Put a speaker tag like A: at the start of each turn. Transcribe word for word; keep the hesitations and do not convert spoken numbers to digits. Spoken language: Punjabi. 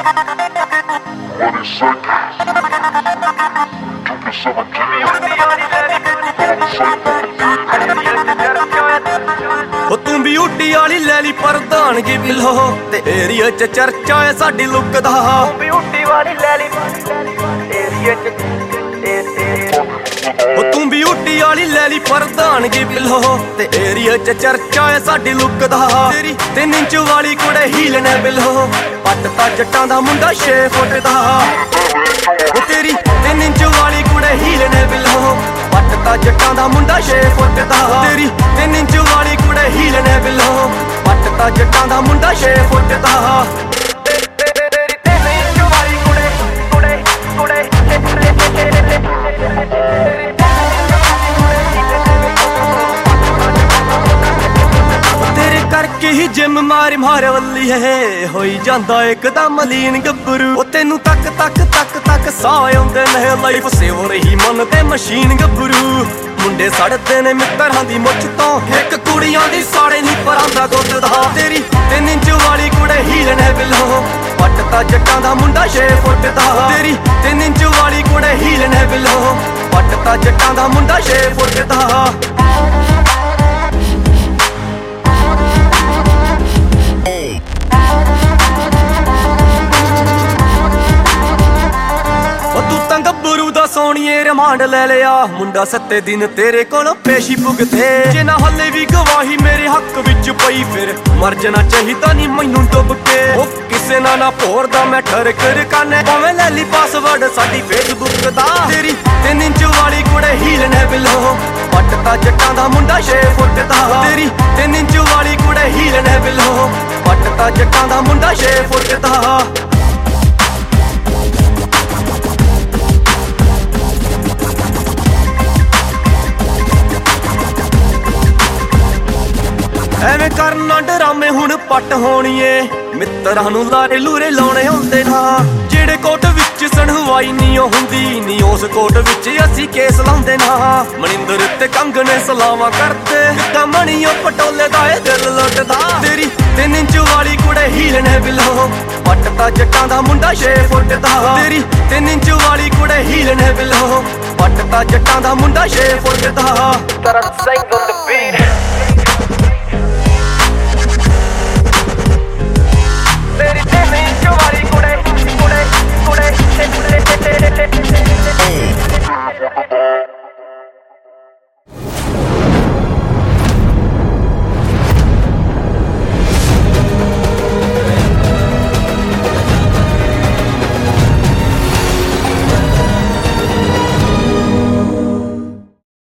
A: ਉਹ ਤੂੰ ਬਿਊਟੀ ਵਾਲੀ ਲੈ ਲਈ ਪ੍ਰਧਾਨਗੀ ਬਿਲੋ ਤੇ ਏਰੀਏ ਚ ਚਰਚਾ ਏ ਸਾਡੀ ਲੁੱਕ ਦਾ।
B: ਬਿਊਟੀ ਵਾਲੀ ਲੈ ਲਈ ਏਰੀਏ ਚ
A: ਉਹ ਤੂੰ ਬਿਊਟੀ ਵਾਲੀ ਲੈ ਲਈ ਪ੍ਰਧਾਨਗੀ ਬਿਲੋ ਤੇ ਏਰੀਏ ਚ ਚਰਚਾ ਏ ਸਾਡੀ ਲੁੱਕ ਦਾ। ਤੇਰੀ ਤਿੰਨ ਇੰਚ ਵਾਲੀ ਕੁੜੇ ਹੀਲਣੇ ਬਿਲੋ ਪੱਟ ਤਾਂ ਜੱਟਾਂ ਦਾ ਮੁੰਡਾ ਛੇ ਫੁੱਟ ਦਾ। ਉਹ ਤੇਰੀ ਤਿੰਨ ਇੰਚ ਵਾਲੀ ਕੁੜੇ ਹੀਲਣੇ ਬਿਲੋ ਪੱਟ ਤਾਂ ਜੱਟਾਂ ਦਾ ਮੁੰਡਾ ਛੇ ਫੁੱਟ ਦਾ। ਤੇਰੀ ਤਿੰਨ ਇੰਚ ਵਾਲੀ ਕੁੜੇ ਹੀਲਣੇ ਬਿਲੋ ਪੱਟ ਤਾਂ ਜੱਟਾਂ ਦਾ ਮੁੰਡਾ ਛੇ ਫੁੱਟ ਦਾ। ਕਰਕੇ ਹੀ ਜਿਮ ਮਾਰ ਮਾਰ ਵੱਲੀ ਹੈ ਹੋਈ ਜਾਂਦਾ ਇੱਕਦਮ ਲੀਨ ਗੱਭਰੂ। ਉਹ ਤੈਨੂੰ ਤੱਕ ਤੱਕ ਤੱਕ ਤੱਕ ਸਾਹ ਆਉਂਦੇ ਨੇ ਲਾਈਫ ਸੇਵ ਰਹੀ ਮਨ ਤੇ ਮਸ਼ੀਨ ਗੱਭਰੂ। ਮੁੰਡੇ ਸੜਦੇ ਨੇ ਮਿੱਤਰਾਂ ਦੀ ਮੁੱਛ ਤੋਂ ਇੱਕ ਕੁੜੀਆਂ ਦੀ ਸਾੜੇ ਨਹੀਂ ਪਰਾਂਦਾ ਦੁੱਧ ਦਾ। ਤੇਰੀ ਤਿੰਨ ਇੰਚ ਵਾਲੀ ਕੁੜੇ ਹੀਲਣੇ ਬਿਲੋ ਪੱਟ ਤਾਂ ਜੱਟਾਂ ਦਾ ਮੁੰਡਾ ਛੇ ਫੁੱਟ ਦਾ। ਤੇਰੀ ਤਿੰਨ ਇੰਚ ਵਾਲੀ ਕੁੜੇ ਹੀਲਣੇ ਬਿਲੋ ਪੱਟ ਤਾਂ ਜੱਟਾਂ ਦਾ ਮੁੰਡਾ ਛੇ ਫੁੱਟ ਦਾ। ਗੱਭਰੂ ਦਾ ਸੋਹਣੀਏ ਰਿਮਾਂਡ ਲੈ ਲਿਆ ਮੁੰਡਾ ਸੱਤੇ ਦਿਨ ਤੇਰੇ ਕੋਲੋਂ ਪੇਸ਼ੀ ਭੁਗਤੇ। ਜੇ ਨਾ ਹੱਲੇ ਵੀ ਗਵਾਹੀ ਮੇਰੇ ਹੱਕ ਵਿੱਚ ਪਈ ਫਿਰ ਮਰ ਜਾਣਾ ਚਾਹੀਦਾ ਨਹੀਂ ਮੈਨੂੰ ਡੁੱਬ ਕੇ। ਉਹ ਕਿਸੇ ਨਾਲ ਨਾ ਭੋਰਦਾ ਮੈਂ ਠਰ ਕਰ ਕਾਨੇ ਭਾਵੇਂ ਲੈ ਲਈ ਪਾਸਵਰਡ ਸਾਡੀ ਫੇਸਬੁੱਕ ਦਾ। ਤੇਰੀ ਤਿੰਨ ਇੰਚ ਵਾਲੀ ਕੁੜੇ ਹੀਲਣੇ ਬਿਲੋ ਪੱਟ ਤਾਂ ਜੱਟਾਂ ਦਾ ਮੁੰਡਾ ਛੇ ਫੁੱਟ ਦਾ। ਤੇਰੀ ਤਿੰਨ ਇੰਚ ਵਾਲੀ ਕੁੜੇ ਹੀਲਣੇ ਬਿਲੋ ਪੱਟ ਤਾਂ ਜੱਟਾਂ ਦਾ ਮੁੰਡਾ ਛੇ ਫੁੱਟ ਦਾ। ਐਵੇਂ ਕਰਨਾ ਡਰਾਮੇ ਹੁਣ ਪੱਟ ਹੋਣੀਏ ਮਿੱਤਰਾਂ ਨੂੰ ਲਾਰੇ ਲੂਰੇ ਲਾਉਣੇ ਹੁੰਦੇ ਨਾ। ਜਿਹੜੇ ਕੋਟ ਵਿੱਚ ਸੁਣਵਾਈ ਨੀ ਹੁੰਦੀ ਨੀ ਉਸ ਕੋਟ ਵਿੱਚ ਅਸੀਂ ਕੇਸ ਲਾਉਂਦੇ ਨਾ। ਮਨਿੰਦਰ ਤੇ ਕੰਗਣੇ ਸਲਾਮਾਂ ਕਰਦੇ ਕਿੱਦਾਂ ਮਣੀਓ ਪਟੋਲੇ ਦਾ ਇਹ ਦਿਲ ਲੁੱਟਦਾ। ਤੇਰੀ ਤਿੰਨ ਇੰਚ ਵਾਲੀ ਕੁੜੇ ਹੀਲਣੇ ਬਿਲੋ ਪੱਟ ਤਾਂ ਜੱਟਾਂ ਦਾ ਮੁੰਡਾ ਛੇ ਫੁੱਟ ਦਾ। ਤੇਰੀ ਤਿੰਨ ਇੰਚ ਵਾਲੀ ਕੁੜੇ ਹੀਲਣੇ ਬਿਲੋ ਪੱਟ ਤਾਂ ਜੱਟਾਂ ਦਾ ਮੁੰਡਾ ਛੇ ਫੁੱਟ ਦਾ।